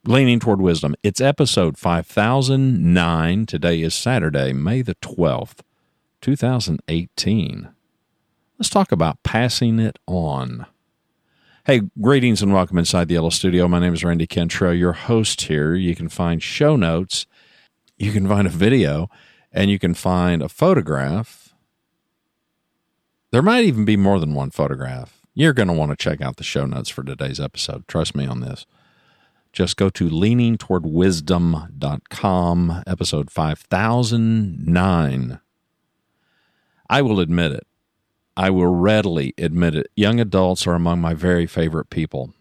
Leaning Toward Wisdom. It's episode 5009. Today is Saturday, May the 12th, 2018. Let's talk about passing it on. Hey, greetings and welcome inside the Yellow Studio. My name is Randy Cantrell, your host here. You can find show notes, you can find a video, and you can find a photograph. There might even be more than one photograph. You're going to want to check out the show notes for today's episode. Trust me on this. Just go to leaningtowardwisdom.com, episode 5009. I will admit it. I will readily admit it. Young adults are among my very favorite people.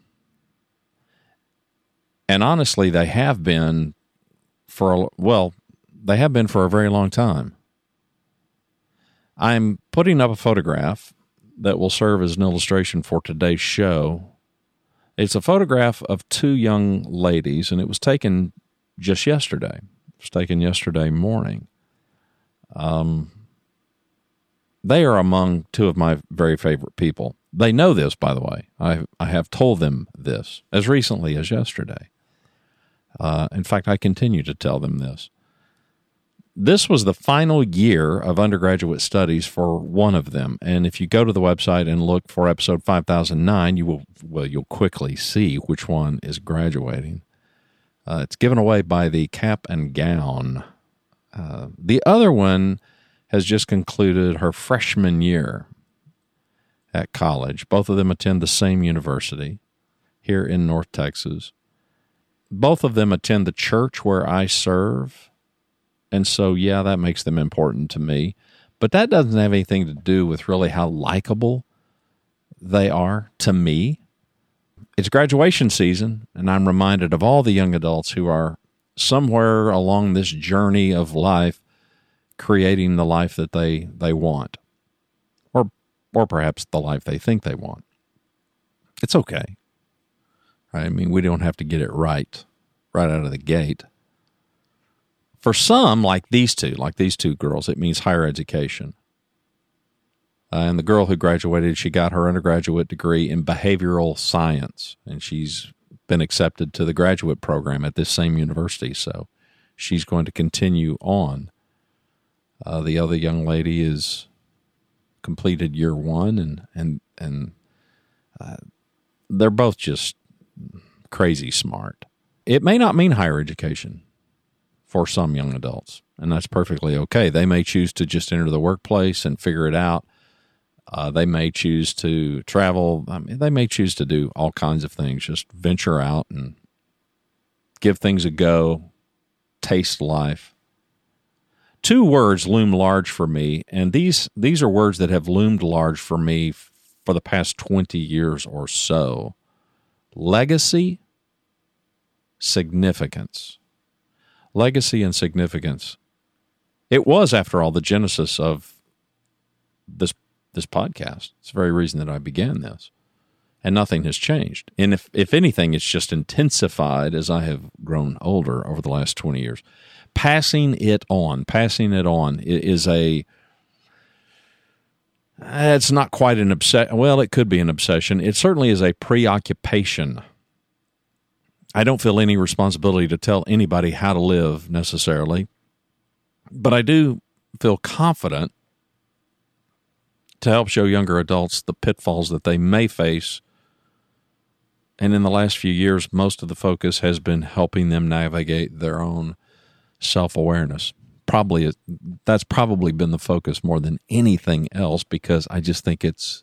And honestly, they have been for a very long time. I'm putting up a photograph that will serve as an illustration for today's show. It's a photograph of two young ladies, and it was taken just yesterday. It was taken yesterday morning. They are among two of my very favorite people. They know this, by the way. I have told them this as recently as yesterday. In fact, I continue to tell them this. This was the final year of undergraduate studies for one of them, and if you go to the website and look for episode 5009, you'll quickly see which one is graduating. It's given away by the Cap and Gown. The other one has just concluded her freshman year at college. Both of them attend the same university here in North Texas. Both of them attend the church where I serve. And so, yeah, that makes them important to me. But that doesn't have anything to do with really how likable they are to me. It's graduation season, and I'm reminded of all the young adults who are somewhere along this journey of life creating the life that they want, or perhaps the life they think they want. It's okay. Right? I mean, we don't have to get it right out of the gate. For some, like these two girls, it means higher education. And the girl who graduated, she got her undergraduate degree in behavioral science, and she's been accepted to the graduate program at this same university, so she's going to continue on. The other young lady is completed year one, and they're both just crazy smart. It may not mean higher education for some young adults, and that's perfectly okay. They may choose to just enter the workplace and figure it out. They may choose to travel. I mean, they may choose to do all kinds of things, just venture out and give things a go, taste life. Two words loom large for me, and these are words that have loomed large for me for the past 20 years or so. Legacy, significance. Legacy and significance. It was, after all, the genesis of this podcast. It's the very reason that I began this. And nothing has changed. And if anything, it's just intensified as I have grown older over the last 20 years. Passing it on is it's not quite an obsession. Well, it could be an obsession. It certainly is a preoccupation. I don't feel any responsibility to tell anybody how to live necessarily, but I do feel confident to help show younger adults the pitfalls that they may face. And in the last few years, most of the focus has been helping them navigate their own self-awareness. That's probably been the focus more than anything else, because I just think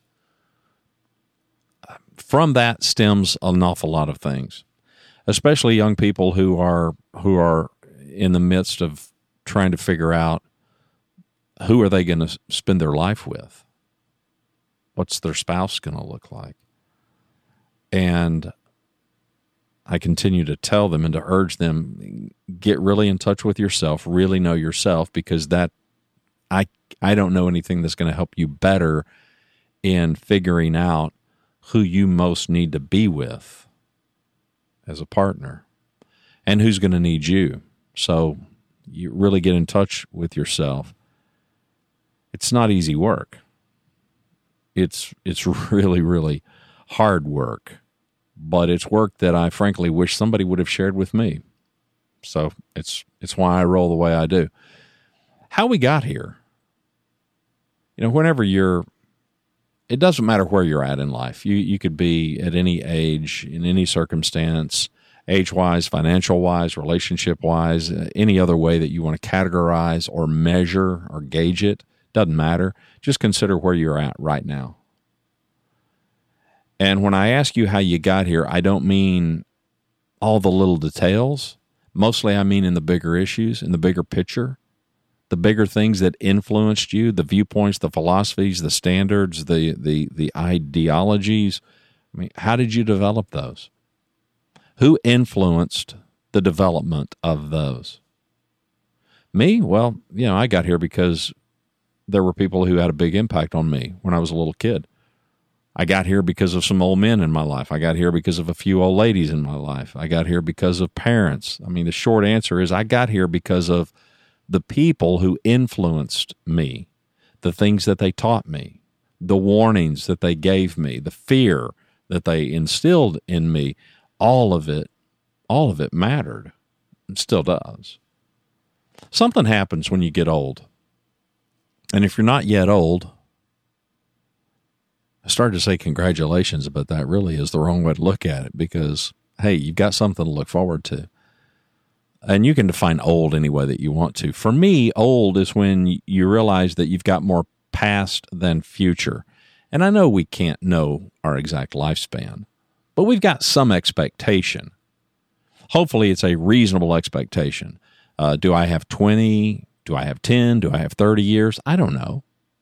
from that stems an awful lot of things. Especially young people who are in the midst of trying to figure out who are they going to spend their life with? What's their spouse going to look like? And I continue to tell them and to urge them, get really in touch with yourself, really know yourself, because that I don't know anything that's going to help you better in figuring out who you most need to be with as a partner and who's going to need you. So you really get in touch with yourself. It's not easy work. It's really, really hard work. but it's work that I frankly wish somebody would have shared with me. So it's why I roll the way I do. How we got here, whenever it doesn't matter where you're at in life. You could be at any age, in any circumstance, age-wise, financial-wise, relationship-wise, any other way that you want to categorize or measure or gauge it. Doesn't matter. Just consider where you're at right now. And when I ask you how you got here, I don't mean all the little details. Mostly I mean in the bigger issues, in the bigger picture, the bigger things that influenced you, the viewpoints, the philosophies, the standards, the ideologies. I mean, how did you develop those? Who influenced the development of those? Me? Well, I got here because there were people who had a big impact on me when I was a little kid. I got here because of some old men in my life. I got here because of a few old ladies in my life. I got here because of parents. I mean, the short answer is I got here because of the people who influenced me, the things that they taught me, the warnings that they gave me, the fear that they instilled in me. All of it mattered. It still does. Something happens when you get old. And if you're not yet old, I started to say congratulations, but that really is the wrong way to look at it because, hey, you've got something to look forward to. And you can define old any way that you want to. For me, old is when you realize that you've got more past than future. And I know we can't know our exact lifespan, but we've got some expectation. Hopefully it's a reasonable expectation. Do I have 20? Do I have 10? Do I have 30 years? I don't know.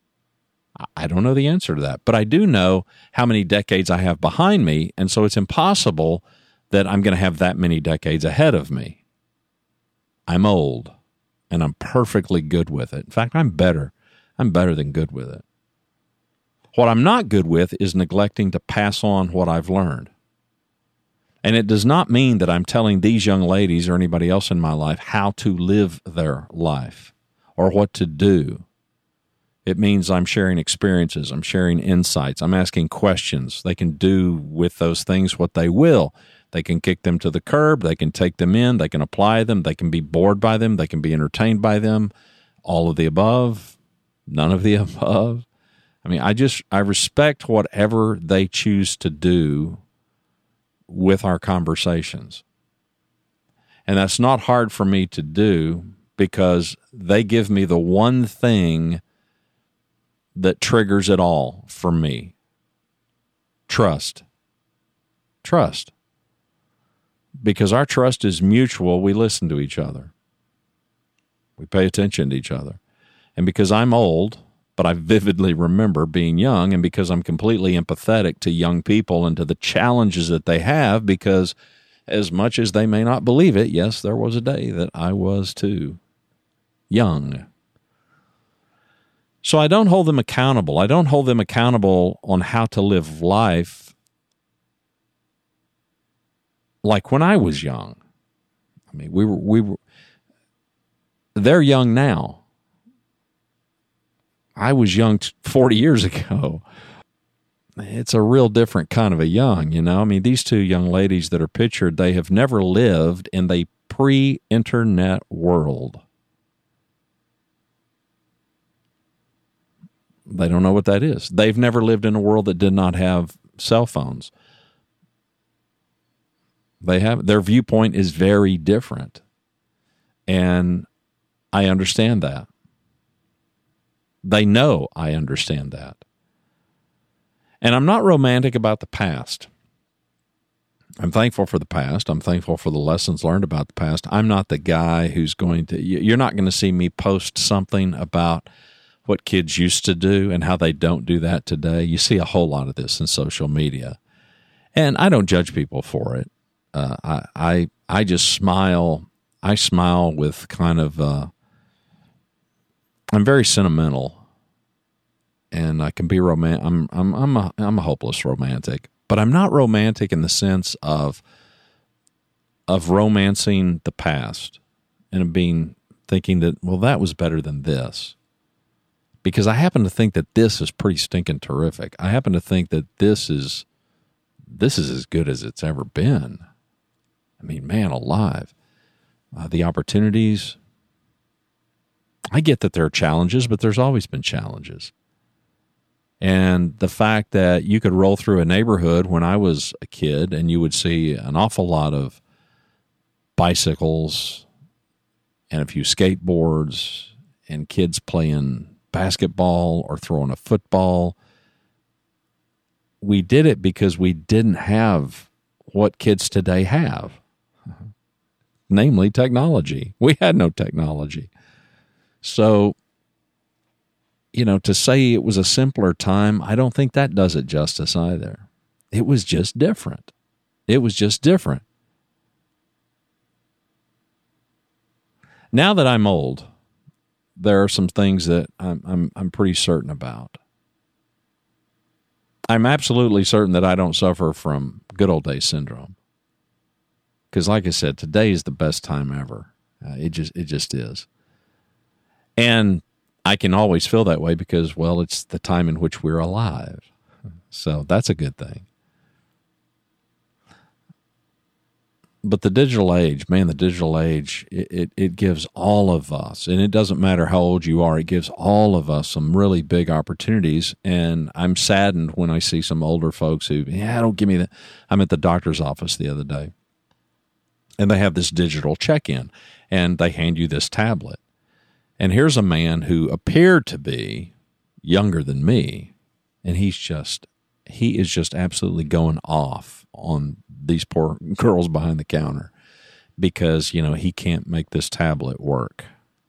I don't know the answer to that, but I do know how many decades I have behind me, and so it's impossible that I'm going to have that many decades ahead of me. I'm old, and I'm perfectly good with it. In fact, I'm better. I'm better than good with it. What I'm not good with is neglecting to pass on what I've learned. And it does not mean that I'm telling these young ladies or anybody else in my life how to live their life or what to do. It means I'm sharing experiences. I'm sharing insights. I'm asking questions. They can do with those things what they will. They can kick them to the curb. They can take them in. They can apply them. They can be bored by them. They can be entertained by them. All of the above. None of the above. I mean, I respect whatever they choose to do with our conversations. And that's not hard for me to do because they give me the one thing that triggers it all for me. Trust. Trust. Because our trust is mutual, we listen to each other. We pay attention to each other. And because I'm old, but I vividly remember being young, and because I'm completely empathetic to young people and to the challenges that they have, because as much as they may not believe it, yes, there was a day that I was too young. So I don't hold them accountable. I don't hold them accountable on how to live life like when I was young. I mean, we were they're young now. I was young 40 years ago. It's a real different kind of a young, I mean, these two young ladies that are pictured, they have never lived in the pre-internet world. They don't know what that is. They've never lived in a world that did not have cell phones. Their viewpoint is very different. And I understand that. They know I understand that. And I'm not romantic about the past. I'm thankful for the past. I'm thankful for the lessons learned about the past. I'm not the guy who's you're not going to see me post something about what kids used to do and how they don't do that today. You see a whole lot of this in social media. And I don't judge people for it. I just smile. I smile with kind of, I'm very sentimental, and I can be romantic. I'm a hopeless romantic, but I'm not romantic in the sense of romancing the past and thinking that, well, that was better than this. Because I happen to think that this is pretty stinking terrific. I happen to think that this is this is as good as it's ever been. I mean, man alive. The opportunities, I get that there are challenges, but there's always been challenges. And the fact that you could roll through a neighborhood when I was a kid and you would see an awful lot of bicycles and a few skateboards and kids playing basketball or throwing a football. We did it because we didn't have what kids today have, namely technology. We had no technology. So, to say it was a simpler time, I don't think that does it justice either. It was just different. It was just different. Now that I'm old, there are some things that I'm pretty certain about. I'm absolutely certain that I don't suffer from good old days syndrome. Because like I said, today is the best time ever. It just is. And I can always feel that way because, well, it's the time in which we're alive. So that's a good thing. But the digital age, it gives all of us, and it doesn't matter how old you are, it gives all of us some really big opportunities. And I'm saddened when I see some older folks who, don't give me that. I'm at the doctor's office the other day, and they have this digital check-in, and they hand you this tablet. And here's a man who appeared to be younger than me, and he is just absolutely going off on these poor girls behind the counter because, he can't make this tablet work.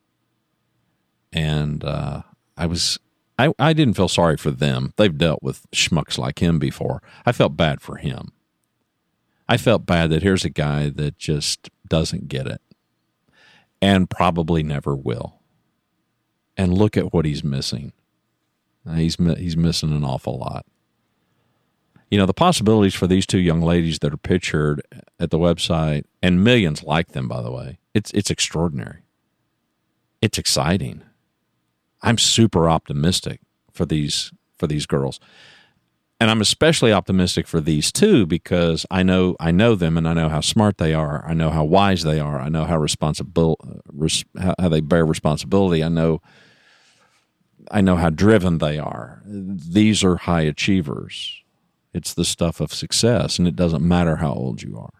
And I didn't feel sorry for them. They've dealt with schmucks like him before. I felt bad for him. I felt bad that here's a guy that just doesn't get it and probably never will. And look at what he's missing. He's missing an awful lot. The possibilities for these two young ladies that are pictured at the website, and millions like them, by the way, it's extraordinary. It's exciting. I'm super optimistic for these girls. And I'm especially optimistic for these two because I know them and I know how smart they are. I know how wise they are. I know how how they bear responsibility. I know how driven they are. These are high achievers. It's the stuff of success, and it doesn't matter how old you are.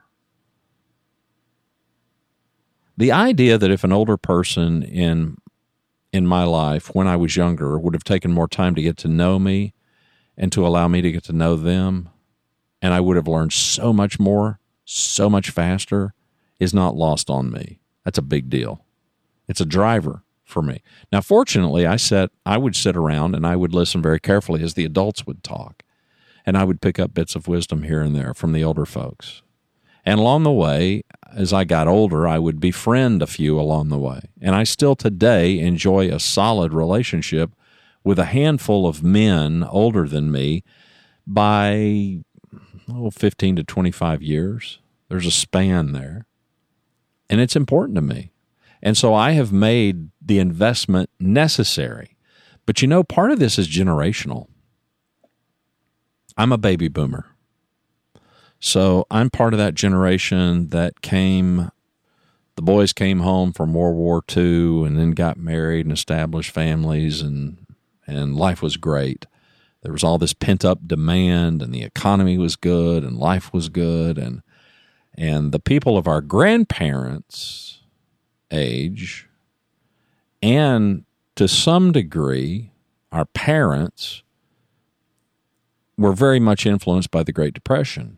The idea that if an older person in my life, when I was younger, would have taken more time to get to know me and to allow me to get to know them, and I would have learned so much more, so much faster, is not lost on me. That's a big deal. It's a driver for me. Now, fortunately, I would sit around and I would listen very carefully as the adults would talk. And I would pick up bits of wisdom here and there from the older folks. And along the way, as I got older, I would befriend a few along the way. And I still today enjoy a solid relationship with a handful of men older than me by 15 to 25 years. There's a span there. And it's important to me. And so I have made the investment necessary. But part of this is generational. I'm a baby boomer. So I'm part of that generation that the boys came home from World War II and then got married and established families and life was great. There was all this pent-up demand and the economy was good and life was good. And the people of our grandparents' age and to some degree our parents were very much influenced by the Great Depression.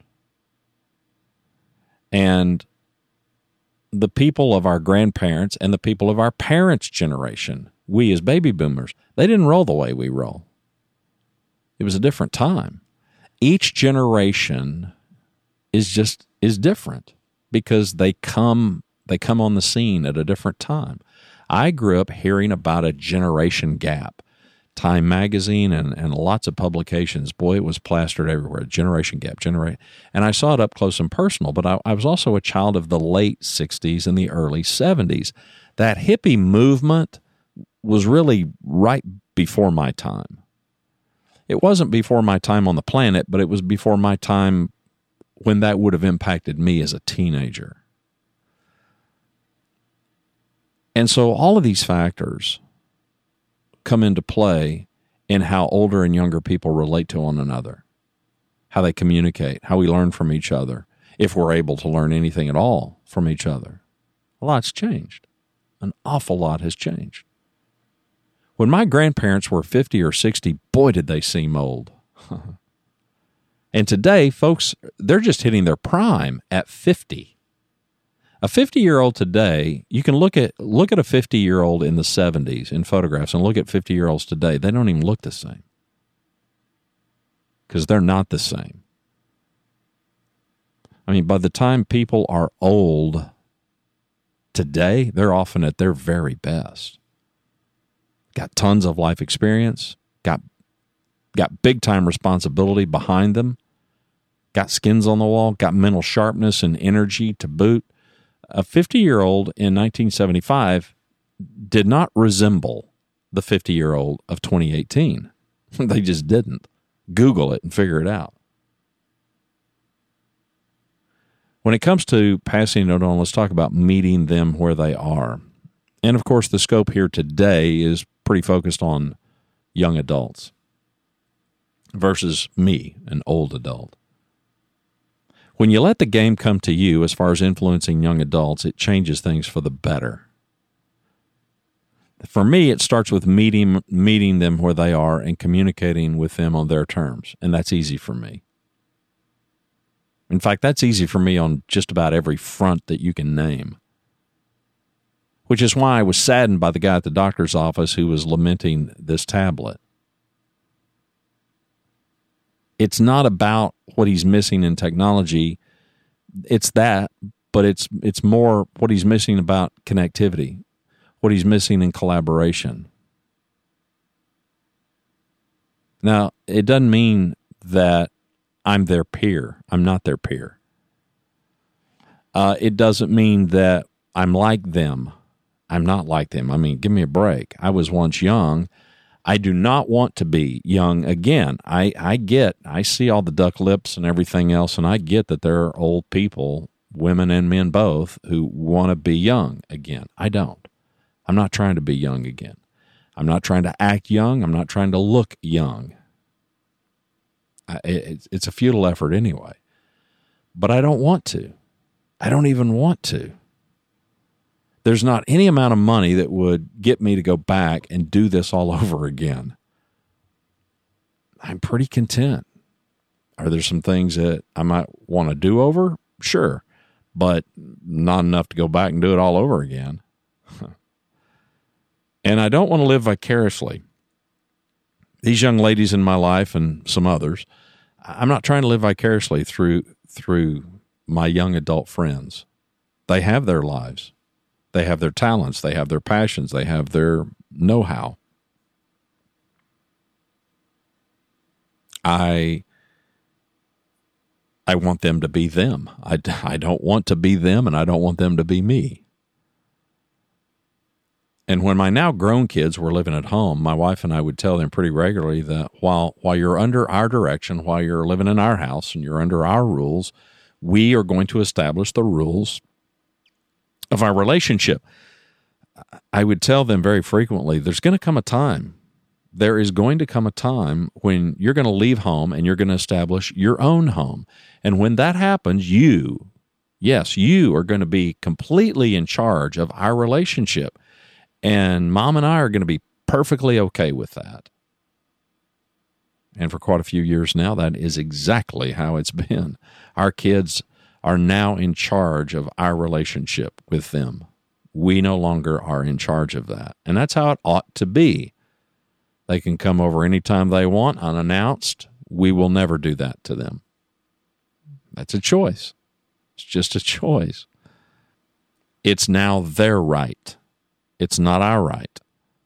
And the people of our grandparents and the people of our parents' generation, we as baby boomers, they didn't roll the way we roll. It was a different time. Each generation is different because they come on the scene at a different time. I grew up hearing about a generation gap. Time magazine and lots of publications, boy, it was plastered everywhere, generation gap, and I saw it up close and personal, but I was also a child of the late 60s and the early 70s. That hippie movement was really right before my time. It wasn't before my time on the planet, but it was before my time when that would have impacted me as a teenager. And so all of these factors come into play in how older and younger people relate to one another, how they communicate, how we learn from each other, if we're able to learn anything at all from each other. A lot's changed. An awful lot has changed. When my grandparents were 50 or 60, boy, did they seem old. And today, folks, they're just hitting their prime at 50. A 50-year-old today, you can look at a 50-year-old in the 70s in photographs and look at 50-year-olds today. They don't even look the same because they're not the same. I mean, by the time people are old today, they're often at their very best. Got tons of life experience, got big-time responsibility behind them, got skins on the wall, got mental sharpness and energy to boot. A 50-year-old in 1975 did not resemble the 50-year-old of 2018. They just didn't. Google it and figure it out. When it comes to passing it on, let's talk about meeting them where they are. And, of course, the scope here today is pretty focused on young adults versus me, an old adult. When you let the game come to you as far as influencing young adults, it changes things for the better. For me, it starts with meeting them where they are and communicating with them on their terms, and that's easy for me. In fact, that's easy for me on just about every front that you can name, which is why I was saddened by the guy at the doctor's office who was lamenting this tablet. It's not about what he's missing in technology. It's that, but it's more what he's missing about connectivity, what he's missing in collaboration. Now, it doesn't mean that I'm their peer. I'm not their peer. It doesn't mean that I'm like them. I'm not like them. I mean, give me a break. I was once young. I do not want to be young again. I see all the duck lips and everything else, and I get that there are old people, women and men both, who want to be young again. I don't. I'm not trying to be young again. I'm not trying to act young. I'm not trying to look young. It's a futile effort anyway. But I don't want to. I don't even want to. There's not any amount of money that would get me to go back and do this all over again. I'm pretty content. Are there some things that I might want to do over? Sure. But not enough to go back and do it all over again. And I don't want to live vicariously. These young ladies in my life and some others, I'm not trying to live vicariously through my young adult friends. They have their lives. They have their talents. They have their passions. They have their know-how. I want them to be them. I don't want to be them, and I don't want them to be me. And when my now grown kids were living at home, my wife and I would tell them pretty regularly that while you're under our direction, while you're living in our house and you're under our rules, we are going to establish the rules of our relationship. I would tell them very frequently, there is going to come a time when you're going to leave home and you're going to establish your own home. And when that happens, you are going to be completely in charge of our relationship. And Mom and I are going to be perfectly okay with that. And for quite a few years now, that is exactly how it's been. Our kids are now in charge of our relationship with them. We no longer are in charge of that. And that's how it ought to be. They can come over anytime they want, unannounced. We will never do that to them. That's a choice. It's just a choice. It's now their right. It's not our right.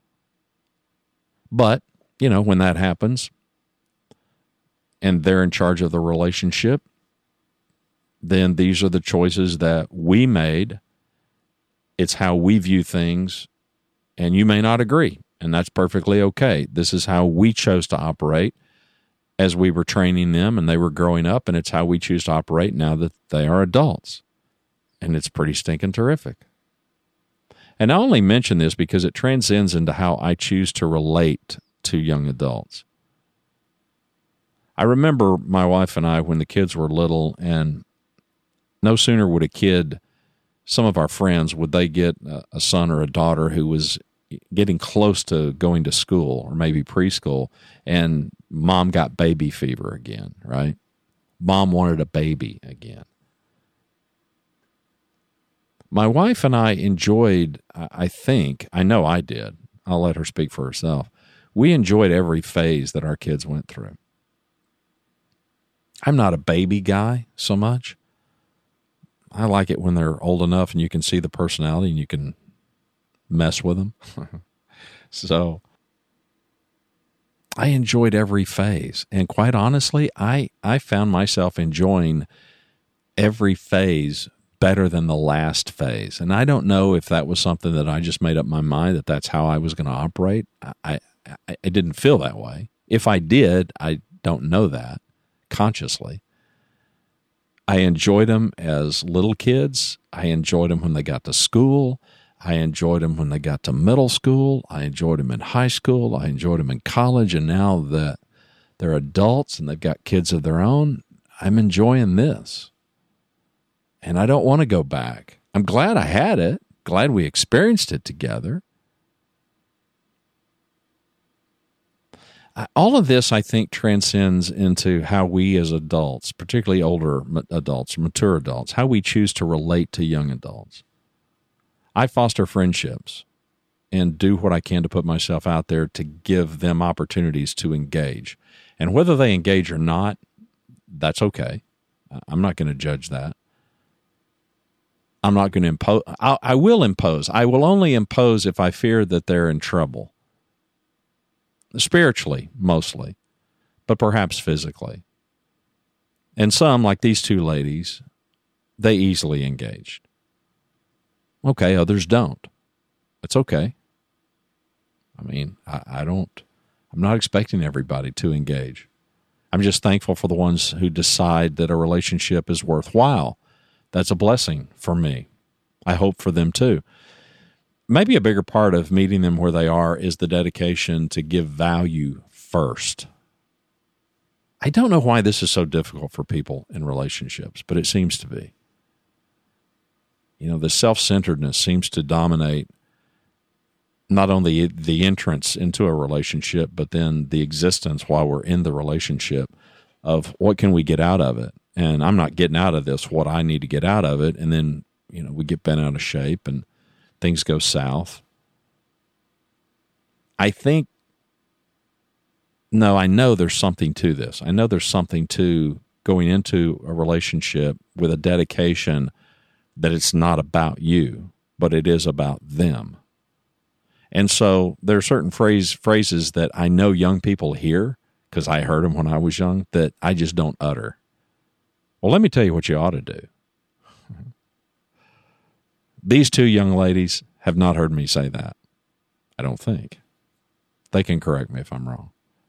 But, when that happens and they're in charge of the relationship, then these are the choices that we made. It's how we view things, and you may not agree, and that's perfectly okay. This is how we chose to operate, as we were training them and they were growing up, and it's how we choose to operate now that they are adults. And it's pretty stinking terrific. And I only mention this because it transcends into how I choose to relate to young adults. I remember my wife and I when the kids were little, and no sooner would a kid, some of our friends, would they get a son or a daughter who was getting close to going to school or maybe preschool, and mom got baby fever again, right? Mom wanted a baby again. My wife and I enjoyed, I know I did. I'll let her speak for herself. We enjoyed every phase that our kids went through. I'm not a baby guy so much. I like it when they're old enough and you can see the personality and you can mess with them. So I enjoyed every phase. And quite honestly, I found myself enjoying every phase better than the last phase. And I don't know if that was something that I just made up my mind that that's how I was going to operate. I didn't feel that way. If I did, I don't know that consciously. I enjoyed them as little kids. I enjoyed them when they got to school. I enjoyed them when they got to middle school. I enjoyed them in high school. I enjoyed them in college. And now that they're adults and they've got kids of their own, I'm enjoying this. And I don't want to go back. I'm glad I had it. Glad we experienced it together. All of this, I think, transcends into how we as adults, particularly older adults, mature adults, how we choose to relate to young adults. I foster friendships and do what I can to put myself out there to give them opportunities to engage. And whether they engage or not, that's okay. I'm not going to judge that. I'm not going to impose. I will impose. I will only impose if I fear that they're in trouble. Spiritually, mostly, but perhaps physically. And some, like these two ladies, they easily engaged. Okay, others don't. It's okay. I mean, I'm not expecting everybody to engage. I'm just thankful for the ones who decide that a relationship is worthwhile. That's a blessing for me. I hope for them too. Maybe a bigger part of meeting them where they are is the dedication to give value first. I don't know why this is so difficult for people in relationships, but it seems to be. You know, the self-centeredness seems to dominate not only the entrance into a relationship, but then the existence while we're in the relationship of what can we get out of it? And I'm not getting out of this what I need to get out of it. And then, you know, we get bent out of shape and things go south. I know there's something to this. I know there's something to going into a relationship with a dedication that it's not about you, but it is about them. And so there are certain phrases that I know young people hear, because I heard them when I was young, that I just don't utter. Well, let me tell you what you ought to do. These two young ladies have not heard me say that, I don't think. They can correct me if I'm wrong.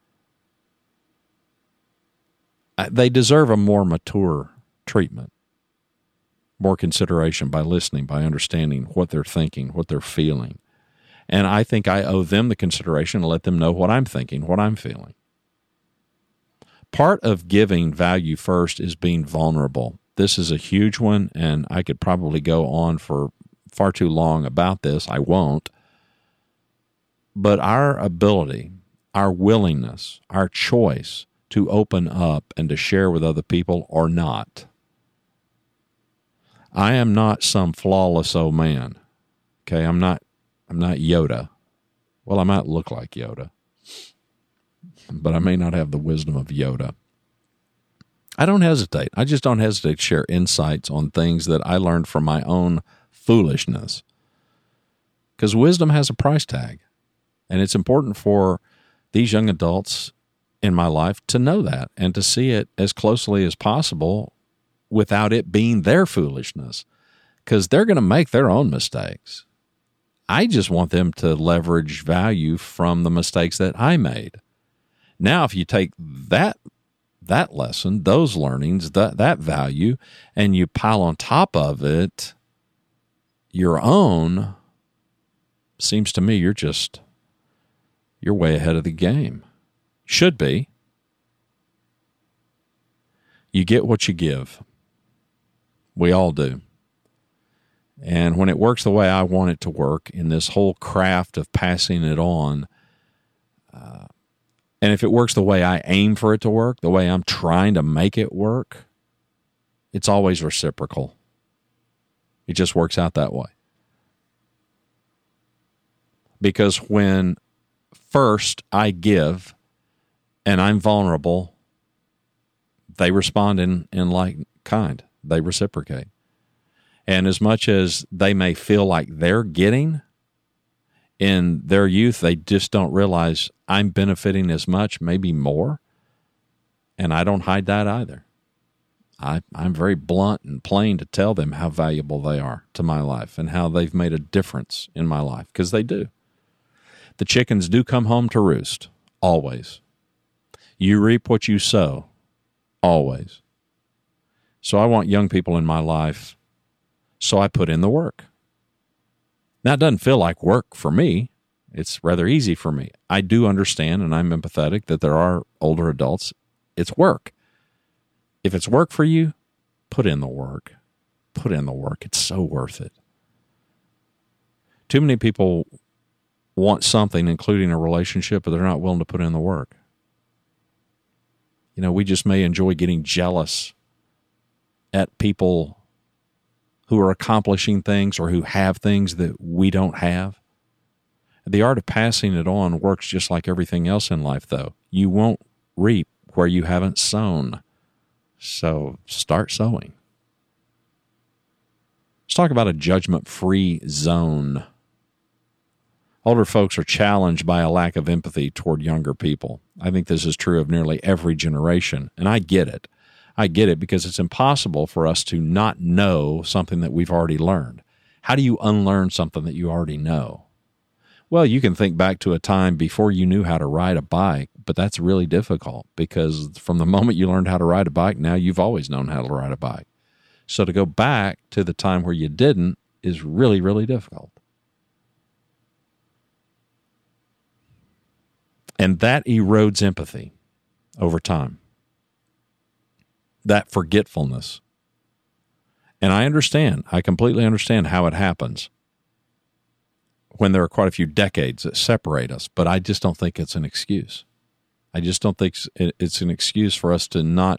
They deserve a more mature treatment, more consideration by listening, by understanding what they're thinking, what they're feeling. And I think I owe them the consideration to let them know what I'm thinking, what I'm feeling. Part of giving value first is being vulnerable. This is a huge one, and I could probably go on for far too long about this. I won't. But our ability, our willingness, our choice to open up and to share with other people or not. I am not some flawless old man. Okay, I'm not Yoda. Well, I might look like Yoda, but I may not have the wisdom of Yoda. I don't hesitate. I just don't hesitate to share insights on things that I learned from my own foolishness. Because wisdom has a price tag. And it's important for these young adults in my life to know that and to see it as closely as possible without it being their foolishness. Because they're going to make their own mistakes. I just want them to leverage value from the mistakes that I made. Now, if you take that that lesson, those learnings, that value, and you pile on top of it your own, seems to me you're way ahead of the game. Should be. You get what you give. We all do. And when it works the way I want it to work in this whole craft of passing it on, and if it works the way I aim for it to work, the way I'm trying to make it work, it's always reciprocal. It just works out that way. Because when first I give and I'm vulnerable, they respond in like kind. They reciprocate. And as much as they may feel like they're getting, in their youth, they just don't realize I'm benefiting as much, maybe more. And I don't hide that either. I'm very blunt and plain to tell them how valuable they are to my life and how they've made a difference in my life, because they do. The chickens do come home to roost, always. You reap what you sow, always. So I want young people in my life, so I put in the work. Now, it doesn't feel like work for me. It's rather easy for me. I do understand, and I'm empathetic, that there are older adults. It's work. If it's work for you, put in the work. Put in the work. It's so worth it. Too many people want something, including a relationship, but they're not willing to put in the work. You know, we just may enjoy getting jealous at people who are accomplishing things or who have things that we don't have. The art of passing it on works just like everything else in life, though. You won't reap where you haven't sown. So start sowing. Let's talk about a judgment-free zone. Older folks are challenged by a lack of empathy toward younger people. I think this is true of nearly every generation, and I get it. I get it because it's impossible for us to not know something that we've already learned. How do you unlearn something that you already know? Well, you can think back to a time before you knew how to ride a bike, but that's really difficult because from the moment you learned how to ride a bike, now you've always known how to ride a bike. So to go back to the time where you didn't is really, really difficult. And that erodes empathy over time. That forgetfulness. And I completely understand how it happens when there are quite a few decades that separate us, but I just don't think it's an excuse. I just don't think it's an excuse for us to not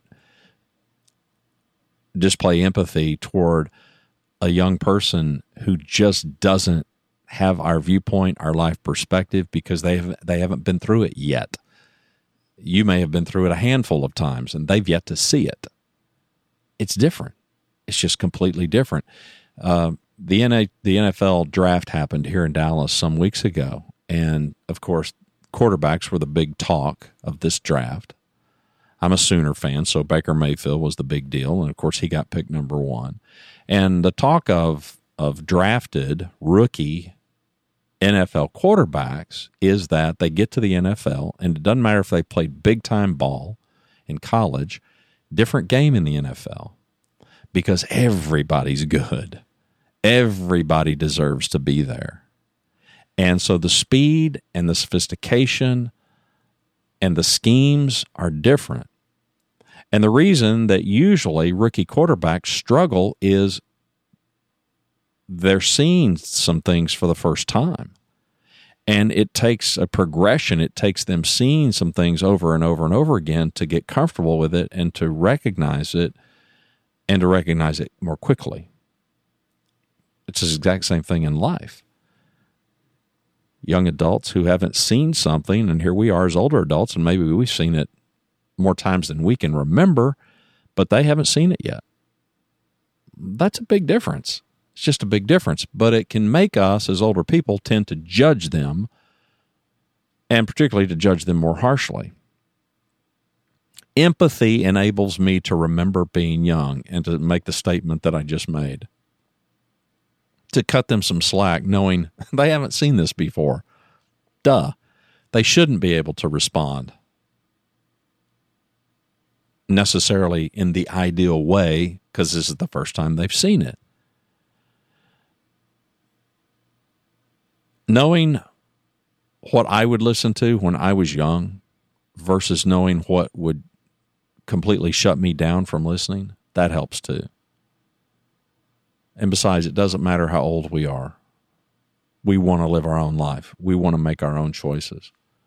display empathy toward a young person who just doesn't have our viewpoint, our life perspective, because they haven't been through it yet. You may have been through it a handful of times, and they've yet to see it. It's different. It's just completely different. The NFL draft happened here in Dallas some weeks ago, and of course, quarterbacks were the big talk of this draft. I'm a Sooner fan, so Baker Mayfield was the big deal, and of course, he got picked number one. And the talk of drafted rookie NFL quarterbacks is that they get to the NFL, and it doesn't matter if they played big-time ball in college, different game in the NFL, because everybody's good. Everybody deserves to be there. And so the speed and the sophistication and the schemes are different. And the reason that usually rookie quarterbacks struggle is they're seeing some things for the first time. And it takes a progression. It takes them seeing some things over and over and over again to get comfortable with it and to recognize it and to recognize it more quickly. It's the exact same thing in life. Young adults who haven't seen something, and here we are as older adults, and maybe we've seen it more times than we can remember, but they haven't seen it yet. That's a big difference. It's just a big difference, but it can make us as older people tend to judge them, and particularly to judge them more harshly. Empathy enables me to remember being young and to make the statement that I just made. To cut them some slack, knowing they haven't seen this before. Duh. They shouldn't be able to respond. necessarily in the ideal way because this is the first time they've seen it. Knowing what I would listen to when I was young versus knowing what would completely shut me down from listening, that helps too. And besides, it doesn't matter how old we are. We want to live our own life. We want to make our own choices.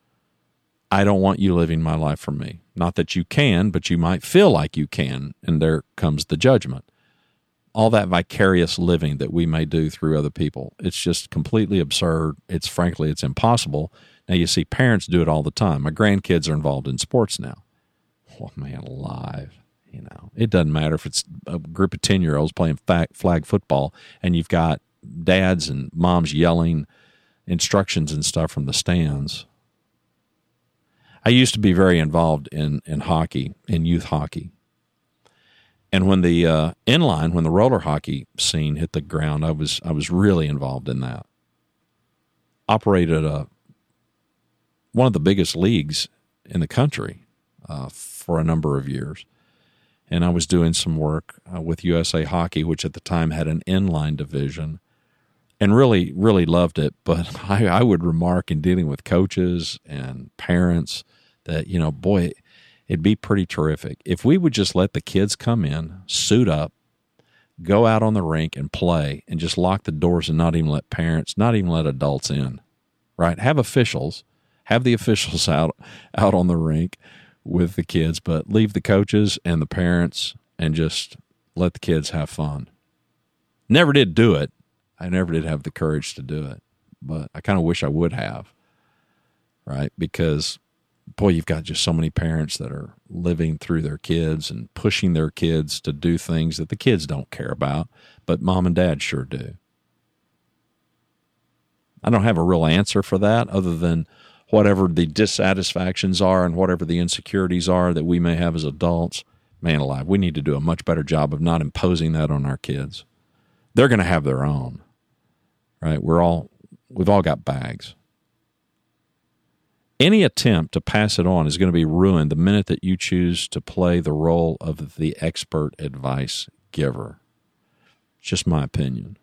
I don't want you living my life for me. Not that you can, but you might feel like you can, and there comes the judgment. All that vicarious living that we may do through other people, it's just completely absurd. Frankly, it's impossible. Now, you see parents do it all the time. My grandkids are involved in sports now. Oh, man, alive. It doesn't matter if it's a group of 10-year-olds playing flag football and you've got dads and moms yelling instructions and stuff from the stands. I used to be very involved in hockey, in youth hockey. And when the inline, when the roller hockey scene hit the ground, I was really involved in that. Operated one of the biggest leagues in the country for a number of years. And I was doing some work with USA Hockey, which at the time had an inline division, and really, really loved it. But I would remark in dealing with coaches and parents that, boy, it'd be pretty terrific if we would just let the kids come in, suit up, go out on the rink and play, and just lock the doors and not even let parents, not even let adults in, right? Have the officials out on the rink with the kids, but leave the coaches and the parents and just let the kids have fun. Never did do it. I never did have the courage to do it, but I kind of wish I would have, right? Because, boy, you've got just so many parents that are living through their kids and pushing their kids to do things that the kids don't care about, but mom and dad sure do. I don't have a real answer for that other than whatever the dissatisfactions are and whatever the insecurities are that we may have as adults. Man alive, we need to do a much better job of not imposing that on our kids. They're going to have their own, right? We've all got bags. Any attempt to pass it on is going to be ruined the minute that you choose to play the role of the expert advice giver. It's just my opinion.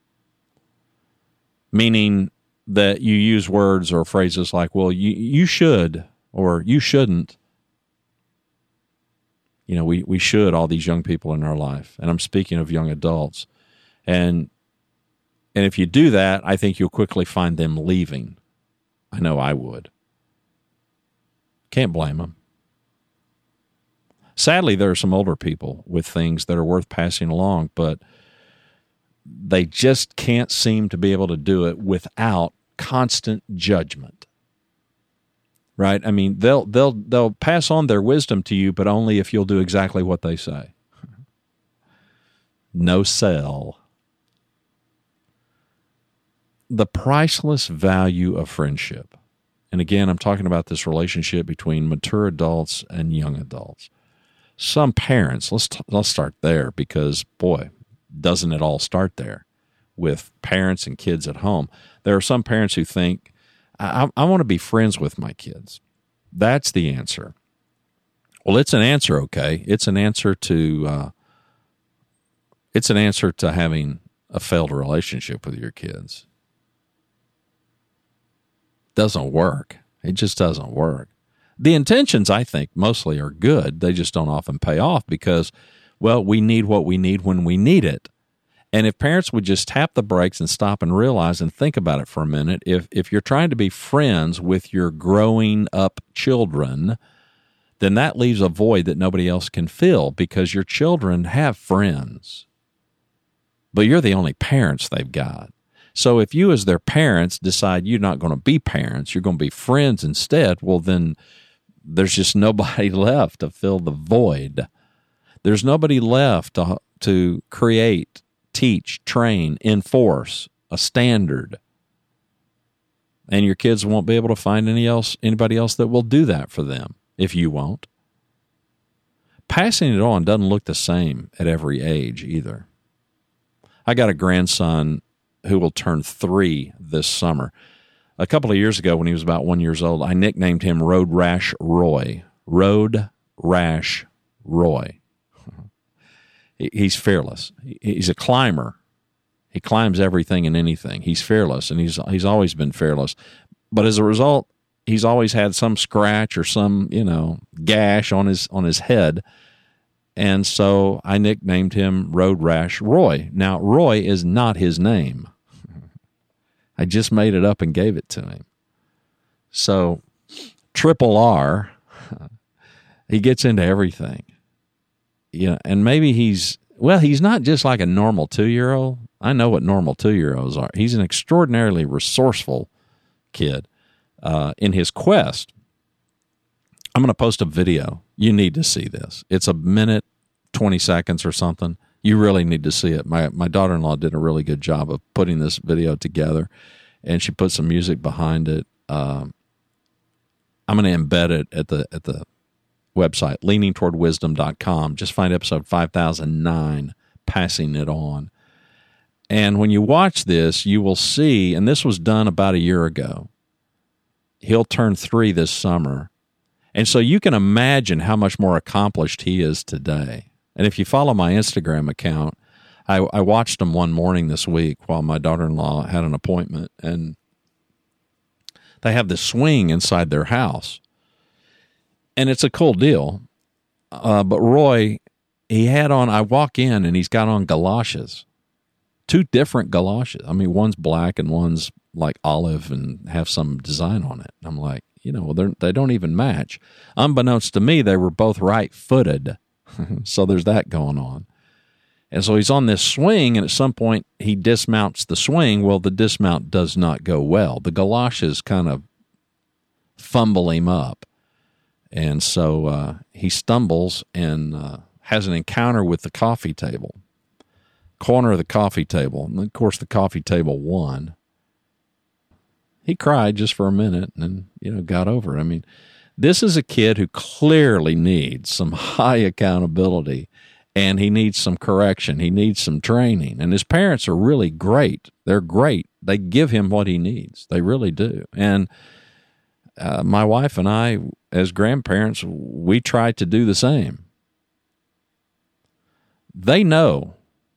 Meaning that you use words or phrases like, well, you should, or you shouldn't. We should, all these young people in our life. And I'm speaking of young adults. And if you do that, I think you'll quickly find them leaving. I know I would. Can't blame them. Sadly, there are some older people with things that are worth passing along, but they just can't seem to be able to do it without constant judgment. Right? I mean, they'll pass on their wisdom to you, but only if you'll do exactly what they say. No sell. The priceless value of friendship. And again, I'm talking about this relationship between mature adults and young adults. Some parents, let's start there because, boy, doesn't it all start there with parents and kids at home? There are some parents who think, I want to be friends with my kids. That's the answer. Well, it's an answer, okay? It's an answer to having a failed relationship with your kids. Doesn't work. It just doesn't work. The intentions, I think, mostly are good. They just don't often pay off because, well, we need what we need when we need it. And if parents would just tap the brakes and stop and realize and think about it for a minute, if you're trying to be friends with your growing up children, then that leaves a void that nobody else can fill because your children have friends. But you're the only parents they've got. So if you as their parents decide you're not going to be parents, you're going to be friends instead, well, then there's just nobody left to fill the void. There's nobody left to create, teach, train, enforce a standard. And your kids won't be able to find anybody else that will do that for them if you won't. Passing it on doesn't look the same at every age either. I got a grandson who will turn 3 this summer. A couple of years ago when he was about 1 year old, I nicknamed him Road Rash Roy. Road Rash Roy. He's fearless. He's a climber. He climbs everything and anything. He's fearless, and he's always been fearless. But as a result, he's always had some scratch or some, gash on his head. And so I nicknamed him Road Rash Roy. Now, Roy is not his name. I just made it up and gave it to him. So, Triple R, he gets into everything. And maybe he's not just like a normal 2-year-old. I know what normal 2-year-olds are. He's an extraordinarily resourceful kid in his quest. I'm going to post a video. You need to see this. It's a minute, 20 seconds or something. You really need to see it. My daughter-in-law did a really good job of putting this video together, and she put some music behind it. I'm going to embed it at the website, leaningtowardwisdom.com. Just find episode 5009, Passing It On. And when you watch this, you will see, and this was done about a year ago. He'll turn 3 this summer. And so you can imagine how much more accomplished he is today. And if you follow my Instagram account, I watched him one morning this week while my daughter-in-law had an appointment, and they have this swing inside their house. And it's a cool deal. But Roy, I walk in and he's got on galoshes. 2 different galoshes. I mean, one's black and one's like olive and have some design on it. I'm like, they don't even match. Unbeknownst to me, they were both right-footed. So there's that going on. And so he's on this swing, and at some point he dismounts the swing. Well, the dismount does not go well. The galoshes kind of fumble him up. And so he stumbles and has an encounter with the coffee table. Corner of the coffee table. And of course, the coffee table won. He cried just for a minute and then, got over it. I mean, this is a kid who clearly needs some high accountability, and he needs some correction. He needs some training. And his parents are really great. They're great. They give him what he needs. They really do. And my wife and I, as grandparents, we try to do the same. They know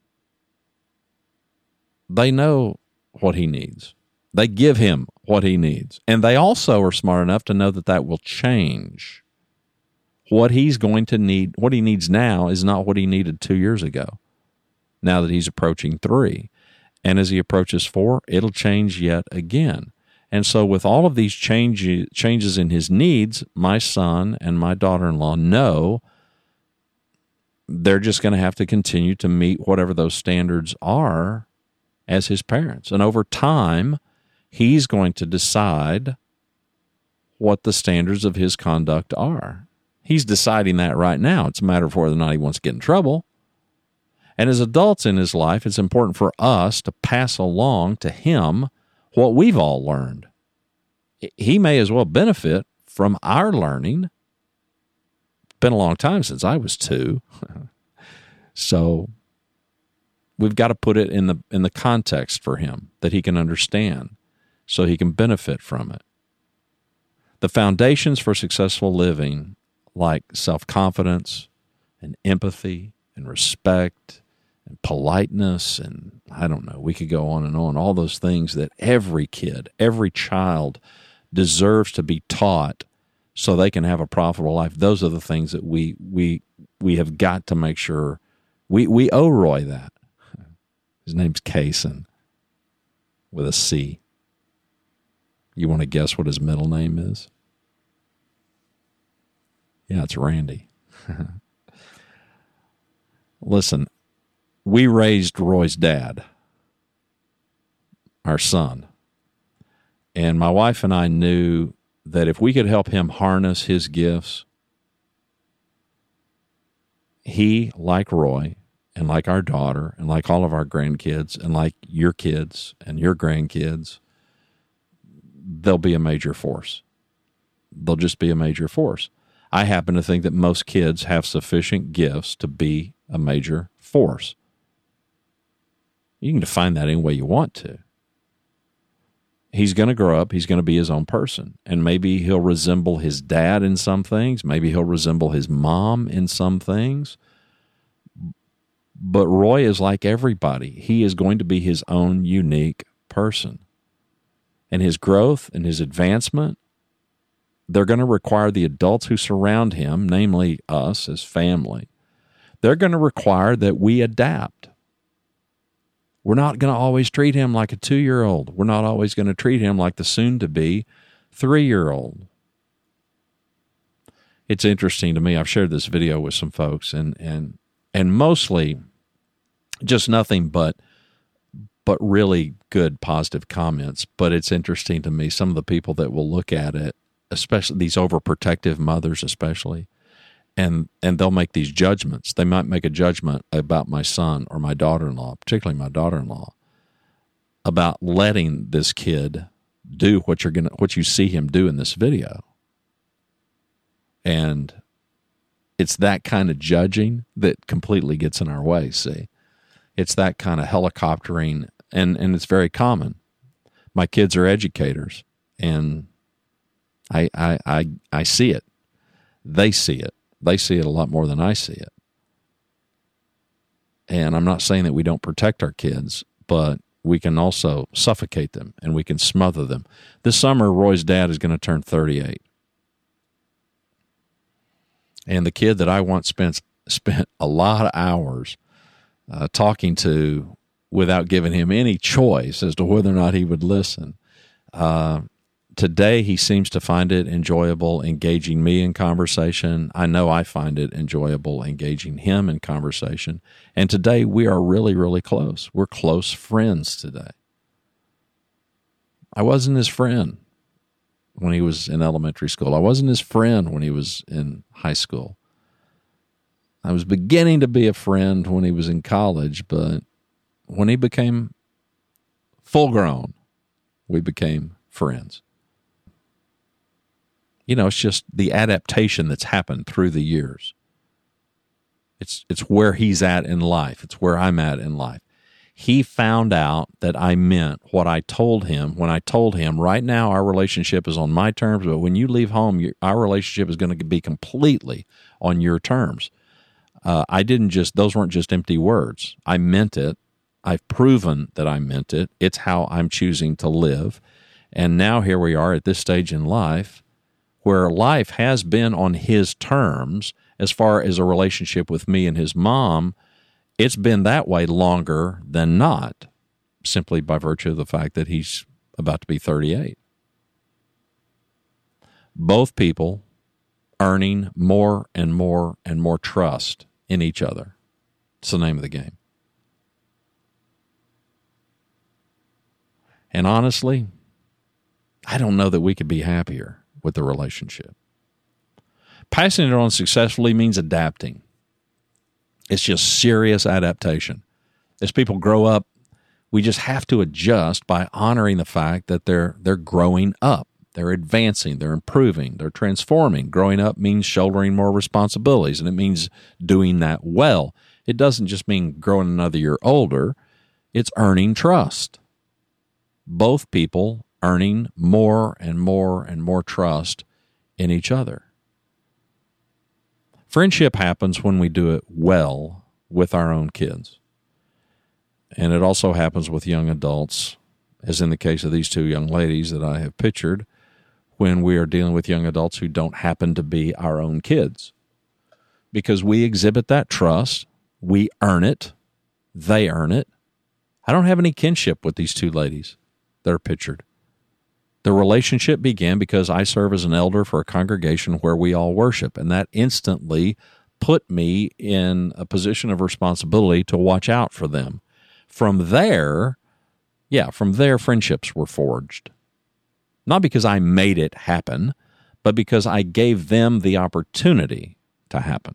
what he needs. They give him what he needs. And they also are smart enough to know that will change. What he's going to need, what he needs now is not what he needed 2 years ago, now that he's approaching 3. And as he approaches 4, it'll change yet again. And so with all of these changes in his needs, my son and my daughter-in-law know they're just going to have to continue to meet whatever those standards are as his parents. And over time, he's going to decide what the standards of his conduct are. He's deciding that right now. It's a matter of whether or not he wants to get in trouble. And as adults in his life, it's important for us to pass along to him what we've all learned. He may as well benefit from our learning. It's been a long time since I was 2. So we've got to put it in the context for him that he can understand so he can benefit from it. The foundations for successful living, like self-confidence and empathy and respect and politeness, and I don't know, we could go on and on, all those things that every kid, every child deserves to be taught so they can have a profitable life. Those are the things that we have got to make sure we owe Roy that. His name's Kaysen with a C. You want to guess what his middle name is? Yeah, it's Randy. Listen, we raised Roy's dad, our son. And my wife and I knew that if we could help him harness his gifts, he, like Roy, and like our daughter, and like all of our grandkids, and like your kids and your grandkids, they'll be a major force. They'll just be a major force. I happen to think that most kids have sufficient gifts to be a major force. You can define that any way you want to. he's going to grow up. He's going to be his own person. And maybe he'll resemble his dad in some things. Maybe he'll resemble his mom in some things. But Roy is like everybody. He is going to be his own unique person. And his growth and his advancement, they're going to require the adults who surround him, namely us as family, they're going to require that we adapt. We're not going to always treat him like a 2-year-old. We're not always going to treat him like the soon-to-be 3-year-old. It's interesting to me. I've shared this video with some folks, and mostly just nothing but really good, positive comments. But it's interesting to me, some of the people that will look at it, especially these overprotective mothers especially, and they'll make these judgments. They might make a judgment about my son or my daughter-in-law, particularly my daughter-in-law, about letting this kid do what you see him do in this video. And it's that kind of judging that completely gets in our way, see? It's that kind of helicoptering, and it's very common. My kids are educators, and I see it. They see it. They see it a lot more than I see it. And I'm not saying that we don't protect our kids, but we can also suffocate them and we can smother them. This summer, Roy's dad is going to turn 38. And the kid that I once spent a lot of hours talking to without giving him any choice as to whether or not he would listen, today, he seems to find it enjoyable engaging me in conversation. I know I find it enjoyable engaging him in conversation. And today, we are really, really close. We're close friends today. I wasn't his friend when he was in elementary school. I wasn't his friend when he was in high school. I was beginning to be a friend when he was in college, but when he became full grown, we became friends. You know, it's just the adaptation that's happened through the years. It's where he's at in life. It's where I'm at in life. He found out that I meant what I told him when I told him, right now our relationship is on my terms, but when you leave home, our relationship is going to be completely on your terms. Those weren't just empty words. I meant it. I've proven that I meant it. It's how I'm choosing to live. And now here we are at this stage in life, where life has been on his terms as far as a relationship with me and his mom. It's been that way longer than not, simply by virtue of the fact that he's about to be 38. Both people earning more and more and more trust in each other. It's the name of the game. And honestly, I don't know that we could be happier with the relationship. Passing it on successfully means adapting. It's just serious adaptation. As people grow up, we just have to adjust by honoring the fact that they're growing up. They're advancing, they're improving, they're transforming. Growing up means shouldering more responsibilities, and it means doing that well. It doesn't just mean growing another year older. It's earning trust. Both people earning more and more and more trust in each other. Friendship happens when we do it well with our own kids. And it also happens with young adults, as in the case of these two young ladies that I have pictured, when we are dealing with young adults who don't happen to be our own kids. Because we exhibit that trust, we earn it, they earn it. I don't have any kinship with these two ladies that are pictured. The relationship began because I serve as an elder for a congregation where we all worship, and that instantly put me in a position of responsibility to watch out for them. From there, friendships were forged. Not because I made it happen, but because I gave them the opportunity to happen.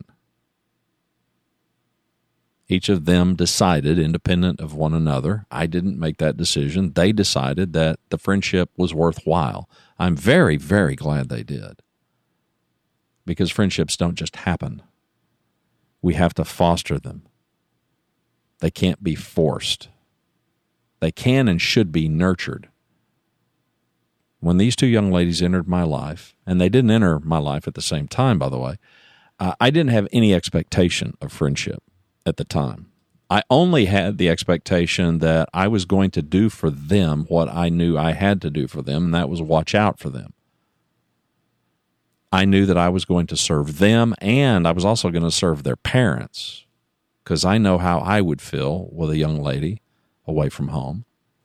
Each of them decided, independent of one another. I didn't make that decision. They decided that the friendship was worthwhile. I'm very, very glad they did. Because friendships don't just happen. We have to foster them. They can't be forced. They can and should be nurtured. when these two young ladies entered my life, and they didn't enter my life at the same time, by the way, I didn't have any expectation of friendship at the time. I only had the expectation that I was going to do for them what I knew I had to do for them, and that was watch out for them. I knew that I was going to serve them, and I was also going to serve their parents, because I know how I would feel with a young lady away from home.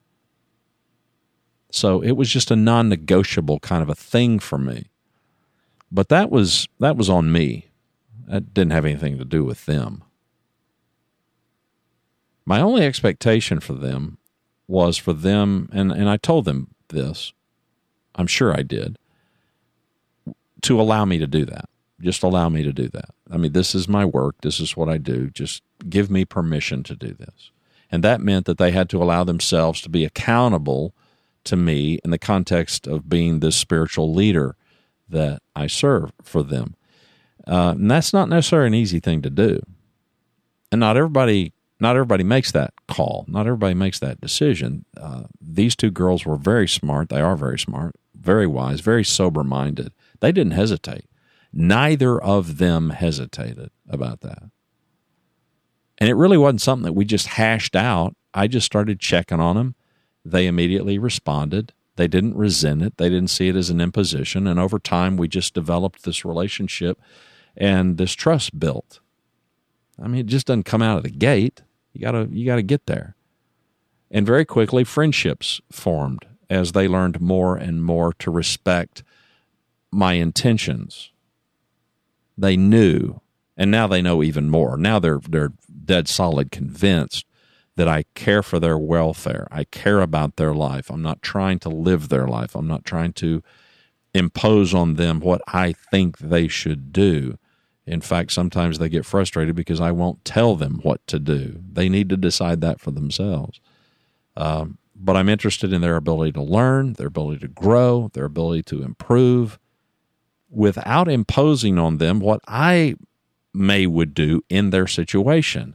So it was just a non-negotiable kind of a thing for me. But that was on me. That didn't have anything to do with them. My only expectation for them was for them, and I told them this, I'm sure I did, to allow me to do that. Just allow me to do that. I mean, this is my work. This is what I do. Just give me permission to do this. And that meant that they had to allow themselves to be accountable to me in the context of being this spiritual leader that I serve for them. And that's not necessarily an easy thing to do. And not everybody makes that call. Not everybody makes that decision. These two girls were very smart. They are very smart, very wise, very sober-minded. They didn't hesitate. Neither of them hesitated about that. And it really wasn't something that we just hashed out. I just started checking on them. They immediately responded. They didn't resent it. They didn't see it as an imposition. And over time, we just developed this relationship and this trust built. I mean, it just doesn't come out of the gate. You gotta get there. And very quickly, friendships formed as they learned more and more to respect my intentions. They knew, and now they know even more. Now they're dead solid convinced that I care for their welfare. I care about their life. I'm not trying to live their life. I'm not trying to impose on them what I think they should do. In fact, sometimes they get frustrated because I won't tell them what to do. They need to decide that for themselves. But I'm interested in their ability to learn, their ability to grow, their ability to improve without imposing on them what I would do in their situation.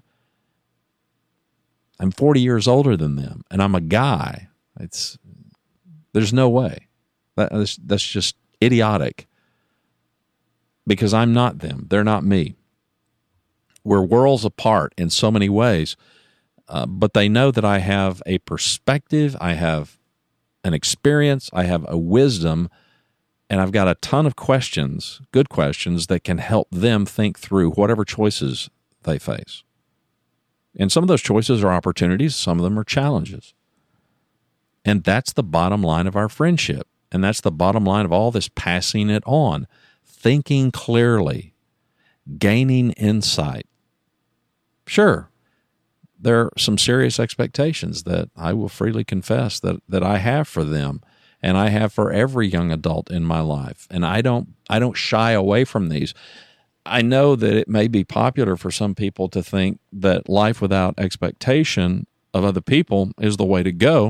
I'm 40 years older than them, and I'm a guy. There's no way. That's just idiotic. Because I'm not them. They're not me. We're worlds apart in so many ways, but they know that I have a perspective, I have an experience, I have a wisdom, and I've got a ton of questions, good questions, that can help them think through whatever choices they face. And some of those choices are opportunities, some of them are challenges. And that's the bottom line of our friendship. And that's the bottom line of all this passing it on. Thinking clearly, gaining insight. Sure, there are some serious expectations that I will freely confess that I have for them, and I have for every young adult in my life. And I don't shy away from these. I know that it may be popular for some people to think that life without expectation of other people is the way to go.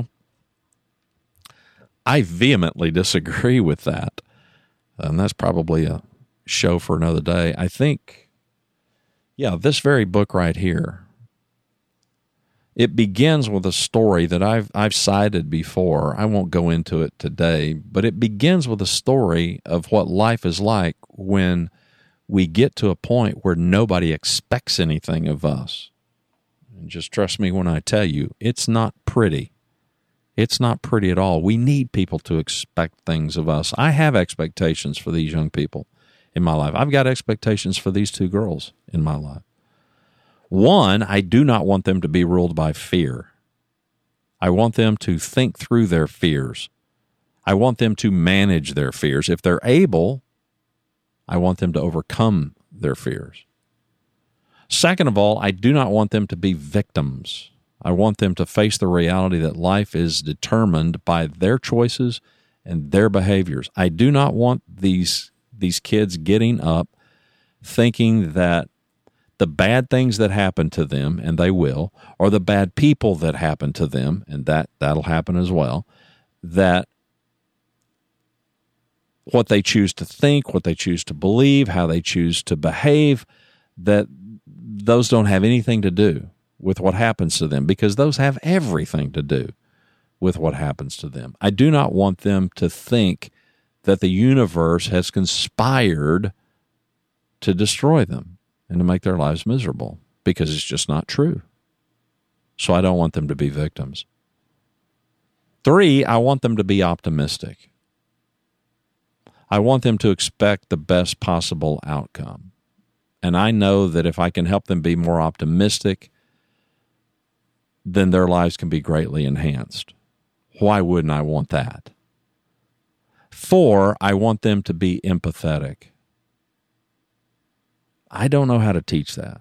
I vehemently disagree with that. And that's probably a show for another day. I think, this very book right here, it begins with a story that I've cited before. I won't go into it today, but it begins with a story of what life is like when we get to a point where nobody expects anything of us. And just trust me when I tell you, it's not pretty. It's not pretty at all. We need people to expect things of us. I have expectations for these young people in my life. I've got expectations for these two girls in my life. One, I do not want them to be ruled by fear. I want them to think through their fears. I want them to manage their fears. If they're able, I want them to overcome their fears. Second of all, I do not want them to be victims. I want them to face the reality that life is determined by their choices and their behaviors. I do not want these kids getting up thinking that the bad things that happen to them, and they will, or the bad people that happen to them, and that'll happen as well, that what they choose to think, what they choose to believe, how they choose to behave, that those don't have anything to do with what happens to them, because those have everything to do with what happens to them. I do not want them to think that the universe has conspired to destroy them and to make their lives miserable, because it's just not true. So I don't want them to be victims. 3, I want them to be optimistic. I want them to expect the best possible outcome. And I know that if I can help them be more optimistic, then their lives can be greatly enhanced. Why wouldn't I want that? 4, I want them to be empathetic. I don't know how to teach that.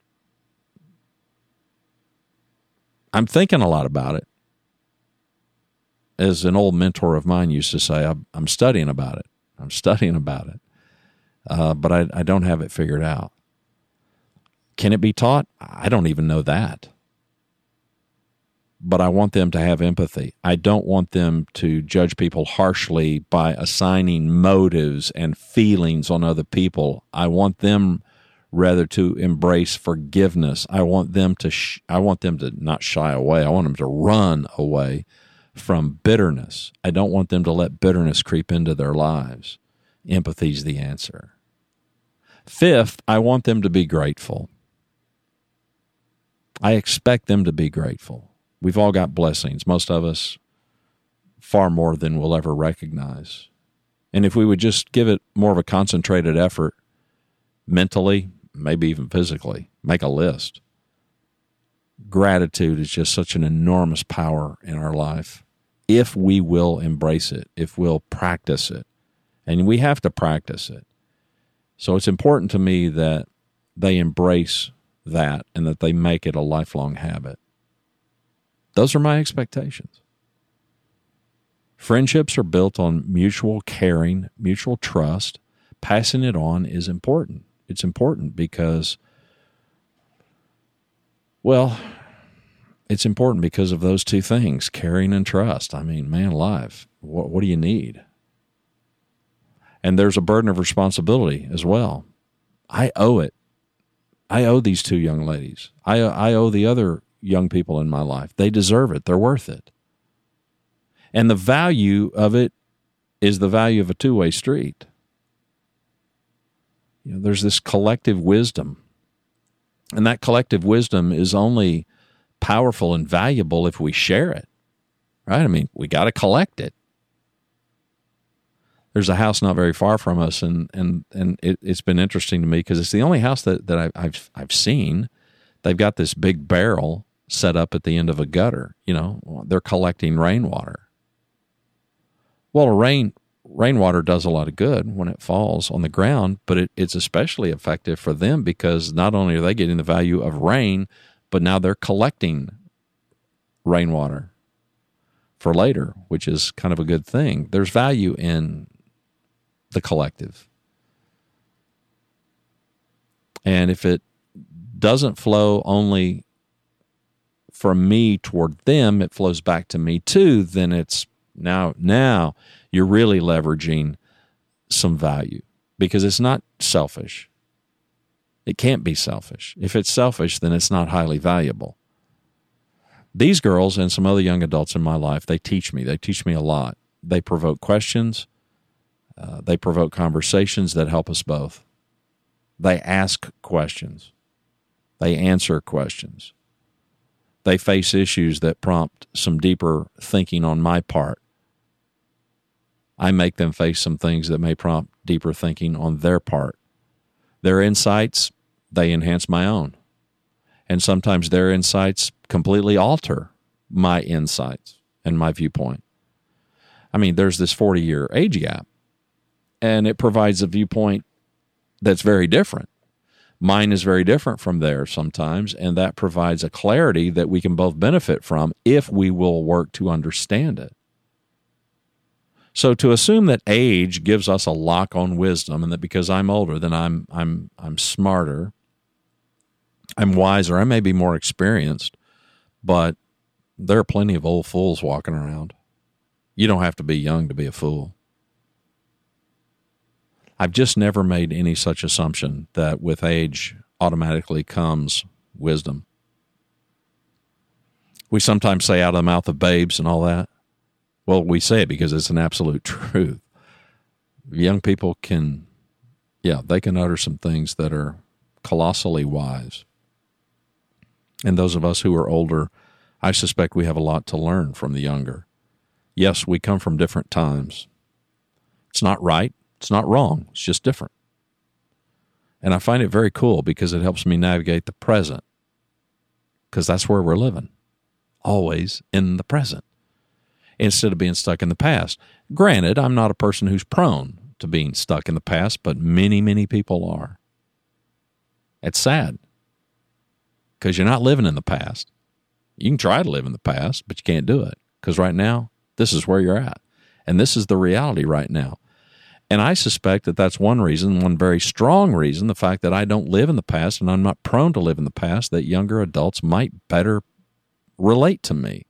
I'm thinking a lot about it. As an old mentor of mine used to say, I'm studying about it. I'm studying about it. But I don't have it figured out. Can it be taught? I don't even know that. But I want them to have empathy. I don't want them to judge people harshly by assigning motives and feelings on other people. I want them rather to embrace forgiveness. I want them to not shy away. I want them to run away from bitterness. I don't want them to let bitterness creep into their lives. Empathy's the answer. 5th, I want them to be grateful. I expect them to be grateful. We've all got blessings, most of us far more than we'll ever recognize. And if we would just give it more of a concentrated effort, mentally, maybe even physically, make a list. Gratitude is just such an enormous power in our life if we will embrace it, if we'll practice it. And we have to practice it. So it's important to me that they embrace that and that they make it a lifelong habit. Those are my expectations. Friendships are built on mutual caring, mutual trust. Passing it on is important. It's important because, well, it's important because of those two things, caring and trust. I mean, man alive, what do you need? And there's a burden of responsibility as well. I owe it. I owe these 2 young ladies. I owe the other young people in my life. They deserve it. They're worth it. And the value of it is the value of a two-way street. You know, there's this collective wisdom. And that collective wisdom is only powerful and valuable if we share it. Right? I mean, we got to collect it. There's a house not very far from us, and it's been interesting to me because it's the only house that I've seen. They've got this big barrel set up at the end of a gutter. You know, they're collecting rainwater. Well, rainwater does a lot of good when it falls on the ground, but it's especially effective for them because not only are they getting the value of rain, but now they're collecting rainwater for later, which is kind of a good thing. There's value in the collective. And if it doesn't flow only from me toward them, it flows back to me too, then it's now you're really leveraging some value because it's not selfish. It can't be selfish. If it's selfish, then it's not highly valuable. These girls and some other young adults in my life, they teach me. They teach me a lot. They provoke questions. They provoke conversations that help us both. They ask questions. They answer questions. They face issues that prompt some deeper thinking on my part. I make them face some things that may prompt deeper thinking on their part. Their insights, they enhance my own. And sometimes their insights completely alter my insights and my viewpoint. I mean, there's this 40-year age gap, and it provides a viewpoint that's very different. Mine is very different from theirs sometimes, and that provides a clarity that we can both benefit from if we will work to understand it. So to assume that age gives us a lock on wisdom and that because I'm older, then I'm smarter, I'm wiser, I may be more experienced, but there are plenty of old fools walking around. You don't have to be young to be a fool. I've just never made any such assumption that with age automatically comes wisdom. We sometimes say out of the mouth of babes and all that. Well, we say it because it's an absolute truth. Young people can, they can utter some things that are colossally wise. And those of us who are older, I suspect we have a lot to learn from the younger. Yes, we come from different times. It's not right. It's not wrong. It's just different. And I find it very cool because it helps me navigate the present, because that's where we're living, always in the present, instead of being stuck in the past. Granted, I'm not a person who's prone to being stuck in the past, but many, many people are. It's sad because you're not living in the past. You can try to live in the past, but you can't do it because right now, this is where you're at. And this is the reality right now. And I suspect that that's one reason, one very strong reason, the fact that I don't live in the past and I'm not prone to live in the past, that younger adults might better relate to me.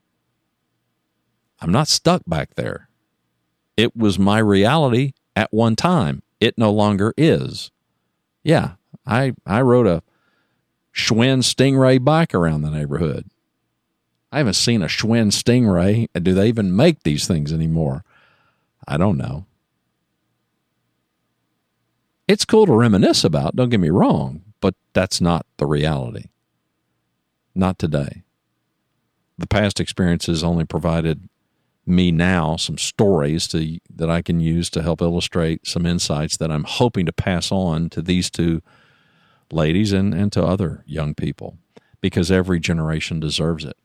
I'm not stuck back there. It was my reality at one time. It no longer is. Yeah, I rode a Schwinn Stingray bike around the neighborhood. I haven't seen a Schwinn Stingray. Do they even make these things anymore? I don't know. It's cool to reminisce about, don't get me wrong, but that's not the reality. Not today. The past experiences only provided me now some stories that I can use to help illustrate some insights that I'm hoping to pass on to these two ladies and to other young people, because every generation deserves it.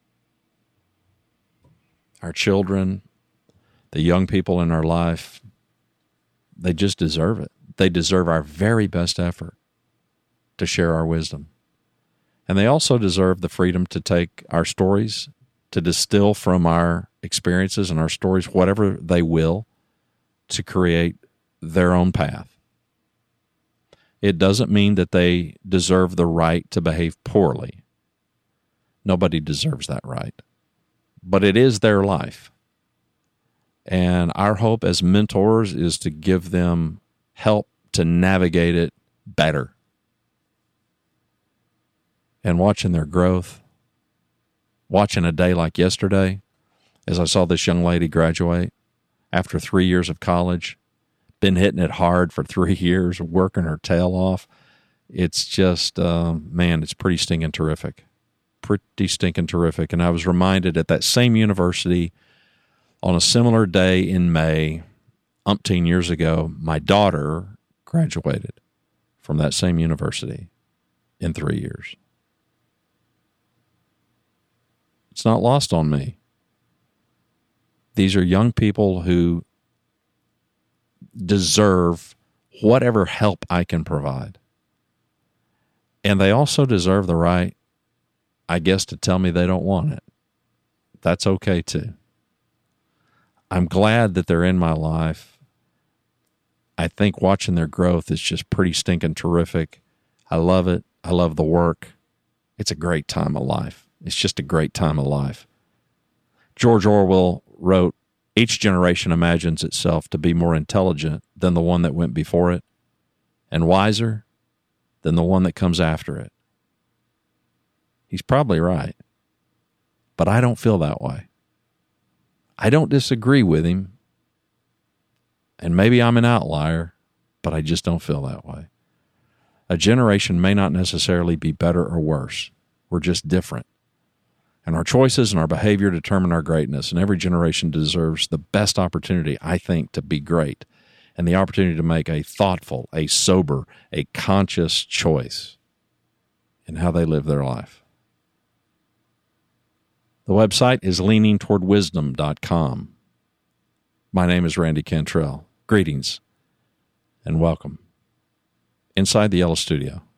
Our children, the young people in our life, they just deserve it. They deserve our very best effort to share our wisdom. And they also deserve the freedom to take our stories, to distill from our experiences and our stories whatever they will, to create their own path. It doesn't mean that they deserve the right to behave poorly. Nobody deserves that right. But it is their life. And our hope as mentors is to give them help to navigate it better. And watching their growth, watching a day like yesterday, as I saw this young lady graduate after 3 years of college, been hitting it hard for 3 years, working her tail off. It's just, it's pretty stinking terrific. Pretty stinking terrific. And I was reminded at that same university on a similar day in May, umpteen years ago, my daughter graduated from that same university in 3 years. It's not lost on me. These are young people who deserve whatever help I can provide. And they also deserve the right, I guess, to tell me they don't want it. That's okay too. I'm glad that they're in my life. I think watching their growth is just pretty stinking terrific. I love it. I love the work. It's a great time of life. It's just a great time of life. George Orwell wrote, "Each generation imagines itself to be more intelligent than the one that went before it, and wiser than the one that comes after it." He's probably right, but I don't feel that way. I don't disagree with him, and maybe I'm an outlier, but I just don't feel that way. A generation may not necessarily be better or worse. We're just different. And our choices and our behavior determine our greatness, and every generation deserves the best opportunity, I think, to be great, and the opportunity to make a thoughtful, a sober, a conscious choice in how they live their life. The website is leaningtowardwisdom.com. My name is Randy Cantrell. Greetings and welcome inside the Yellow Studio.